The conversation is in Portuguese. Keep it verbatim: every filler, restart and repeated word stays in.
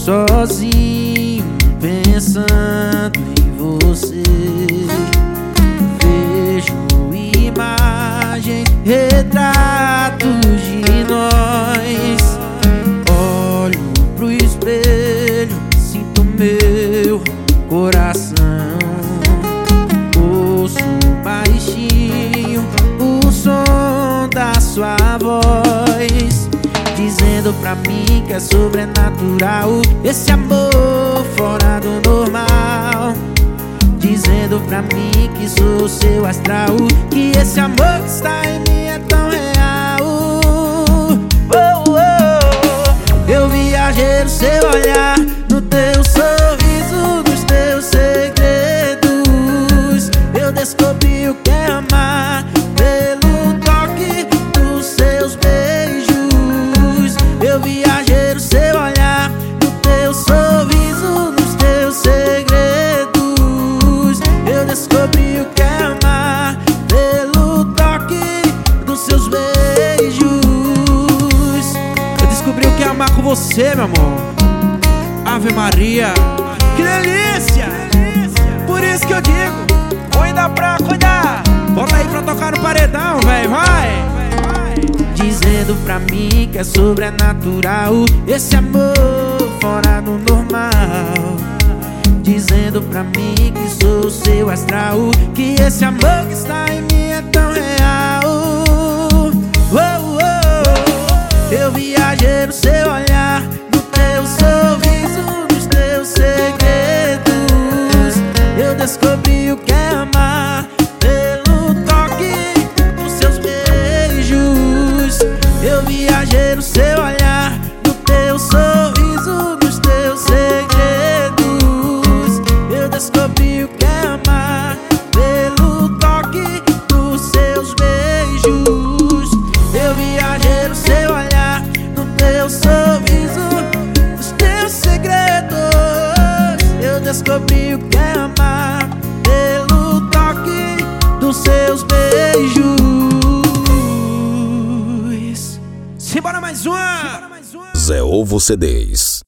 sozinho pensando em você. Vejo imagens, retratos de nós. Olho pro espelho, sinto meu coração. Ouço baixinho o som da sua voz, dizendo pra mim que é sobrenatural esse amor fora do normal. Dizendo pra mim que sou seu astral, que esse amor que está em mim é tão real. Oh, oh. Eu viajei no seu olhar, no teu sorriso, nos teus segredos. Eu descobri o que é amar pelo toque dos seus beijos. Eu viajei no seu olhar, no teu sorriso, nos teus segredos. Eu descobri o que é amar pelo toque dos seus beijos. Eu descobri o que é amar com você, meu amor. Ave Maria, que delícia! Por isso que eu digo, cuida pra cuidar. Bota aí pra tocar no paredão, véi, vai! Dizendo pra mim que é sobrenatural esse amor fora do normal. Dizendo pra mim que sou seu astral, que esse amor que está em mim é tão real. Oh, oh. Eu viajei no seu olhar, no teu sorriso, nos teus segredos. Eu descobri o que é amar pelo toque dos seus beijos. Eu viajei no seu olhar, no teu sorriso, nos teus segredos. Eu descobri o que é amar pelo toque dos seus beijos. Eu viajei no seu olhar, no teu sorriso, nos teus segredos. Eu descobri o que é amar pelo toque dos seus beijos. Simbora mais uma! Zé Ovo C Ds.